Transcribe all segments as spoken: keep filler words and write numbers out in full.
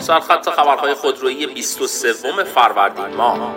سرخط خبرهای خودرویی بیست و سوم فروردین ماه.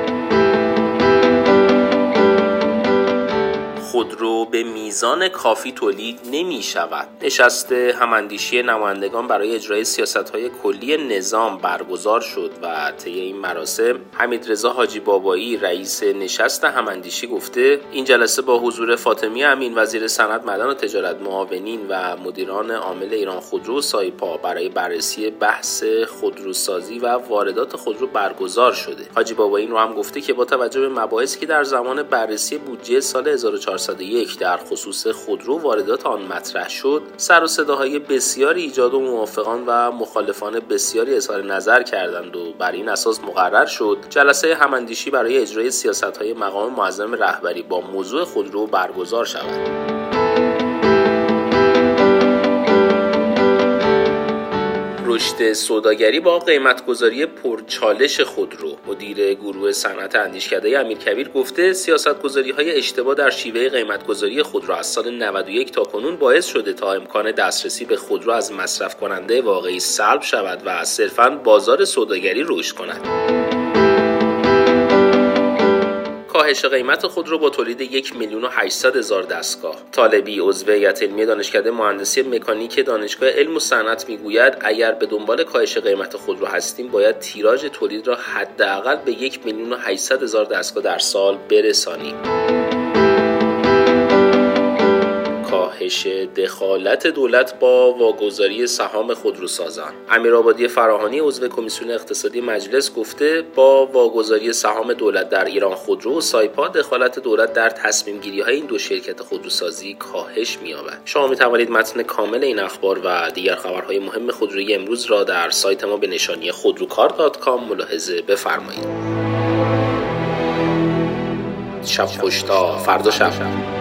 خودرو به میزان کافی تولید نمی شود. نشست هماندیشی نمایندگان برای اجرای سیاست‌های کلی نظام برگزار شد و طی این مراسم حمیدرضا حاجی بابایی رئیس نشست هماندیشی گفته این جلسه با حضور فاطمی امین وزیر صنعت، معدن و تجارت، معاونین و مدیران عامل ایران خودرو و سایپا برای بررسی بحث خودروسازی و واردات خودرو برگزار شده. حاجی بابایی رو هم گفته که با توجه به مباحثی که در زمان بررسی بودجه سال هزار و چهارصد و یک در خصوص خودرو واردات آن مطرح شد، سر و صداهای بسیاری ایجاد و موافقان و مخالفان بسیاری اظهار نظر کردند و بر این اساس مقرر شد جلسه هماندیشی برای اجرای سیاست‌های مقام معظم رهبری با موضوع خودرو برگزار شود. رشد سوداگری با قیمتگذاری پرچالش خودرو. مدیر گروه صنعت اندیشکده امیرکبیر گفته سیاستگذاری‌های اشتباه در شیوه قیمتگذاری خودرو از سال نود و یک تا کنون باعث شده تا امکان دسترسی به خودرو از مصرف کننده واقعی سلب شود و صرفاً بازار سوداگری رشد کند. کاهش قیمت خودرو با تولید یک میلیون و هشتصد هزار دستگاه. طالبی عضو هیئت علمی دانشکده مهندسی مکانیک دانشگاه علم و صنعت میگوید اگر به دنبال کاهش قیمت خودرو هستیم باید تیراژ تولید را حداقل به یک میلیون و هشتصد هزار دستگاه در سال برسانیم. کاهش دخالت دولت با واگذاری سهام خودروسازان. امیرآبادی فراهانی عضو کمیسیون اقتصادی مجلس گفته با واگذاری سهام دولت در ایران خودرو و سایپا دخالت دولت در تصمیم گیری های این دو شرکت خودروسازی کاهش می‌یابد. شما می توانید متن کامل این اخبار و دیگر خبرهای مهم خودرویی امروز را در سایت ما به نشانی خودروکار دات کام ملاحظه بفرمایید. شب خوش تا فردا شب.